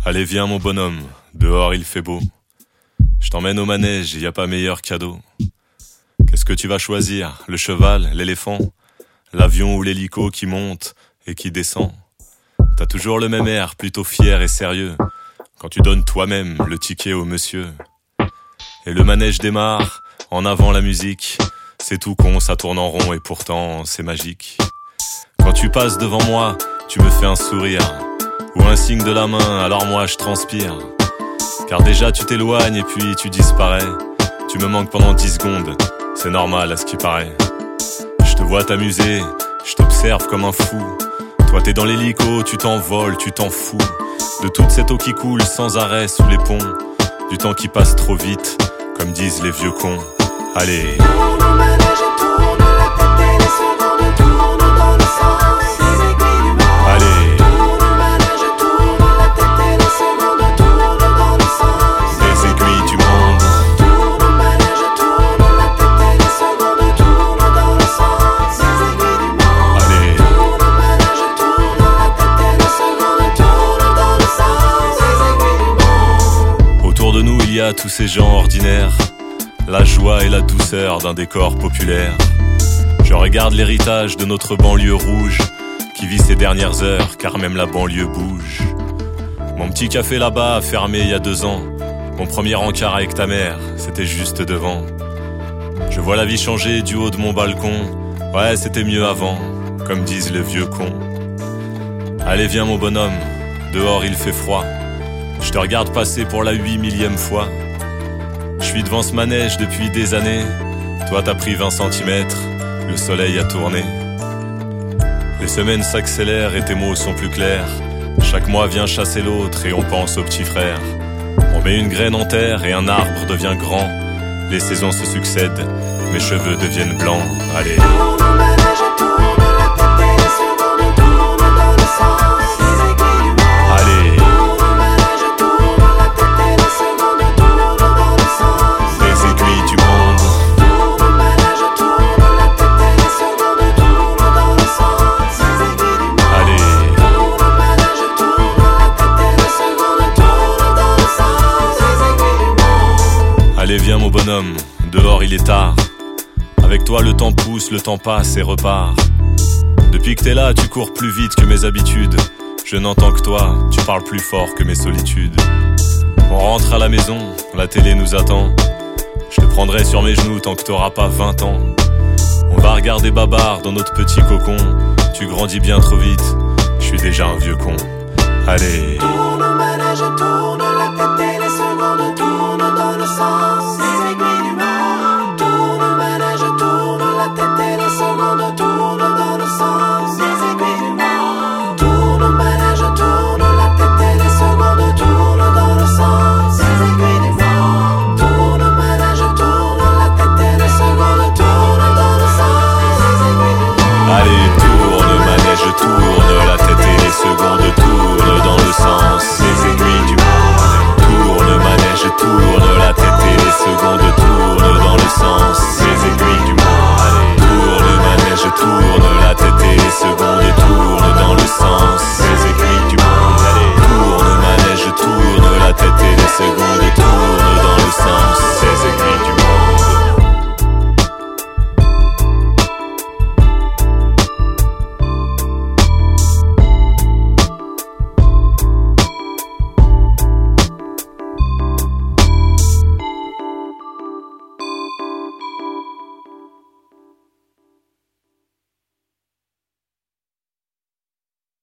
Allez viens mon bonhomme, dehors il fait beau. Je t'emmène au manège, y a pas meilleur cadeau. Qu'est-ce que tu vas choisir? Le cheval, l'éléphant, l'avion ou l'hélico qui monte et qui descend? T'as toujours le même air, plutôt fier et sérieux, quand tu donnes toi-même le ticket au monsieur. Et le manège démarre, en avant la musique. C'est tout con, ça tourne en rond et pourtant c'est magique. Quand tu passes devant moi, tu me fais un sourire ou un signe de la main, alors moi je transpire. Car déjà tu t'éloignes et puis tu disparais. Tu me manques pendant 10 secondes, c'est normal à ce qui paraît. Je te vois t'amuser, je t'observe comme un fou. Toi t'es dans l'hélico, tu t'envoles, tu t'en fous de toute cette eau qui coule sans arrêt sous les ponts, du temps qui passe trop vite, comme disent les vieux cons. Allez. Il y a tous ces gens ordinaires, la joie et la douceur d'un décor populaire. Je regarde l'héritage de notre banlieue rouge, qui vit ses dernières heures, car même la banlieue bouge. Mon petit café là-bas a fermé il y a 2 ans. Mon premier encart avec ta mère, c'était juste devant. Je vois la vie changer du haut de mon balcon. Ouais, c'était mieux avant, comme disent les vieux cons. Allez viens mon bonhomme, dehors il fait froid. Je te regarde passer pour la 8 millième fois. Je suis devant ce manège depuis des années. Toi t'as pris 20 cm, le soleil a tourné. Les semaines s'accélèrent et tes mots sont plus clairs. Chaque mois vient chasser l'autre et on pense au petit frère. On met une graine en terre et un arbre devient grand. Les saisons se succèdent, mes cheveux deviennent blancs. Allez. Allez viens mon bonhomme, dehors il est tard. Avec toi le temps pousse, le temps passe et repart. Depuis que t'es là, tu cours plus vite que mes habitudes. Je n'entends que toi, tu parles plus fort que mes solitudes. On rentre à la maison, la télé nous attend. Je te prendrai sur mes genoux tant que t'auras pas 20 ans. On va regarder Babar dans notre petit cocon. Tu grandis bien trop vite, je suis déjà un vieux con. Allez.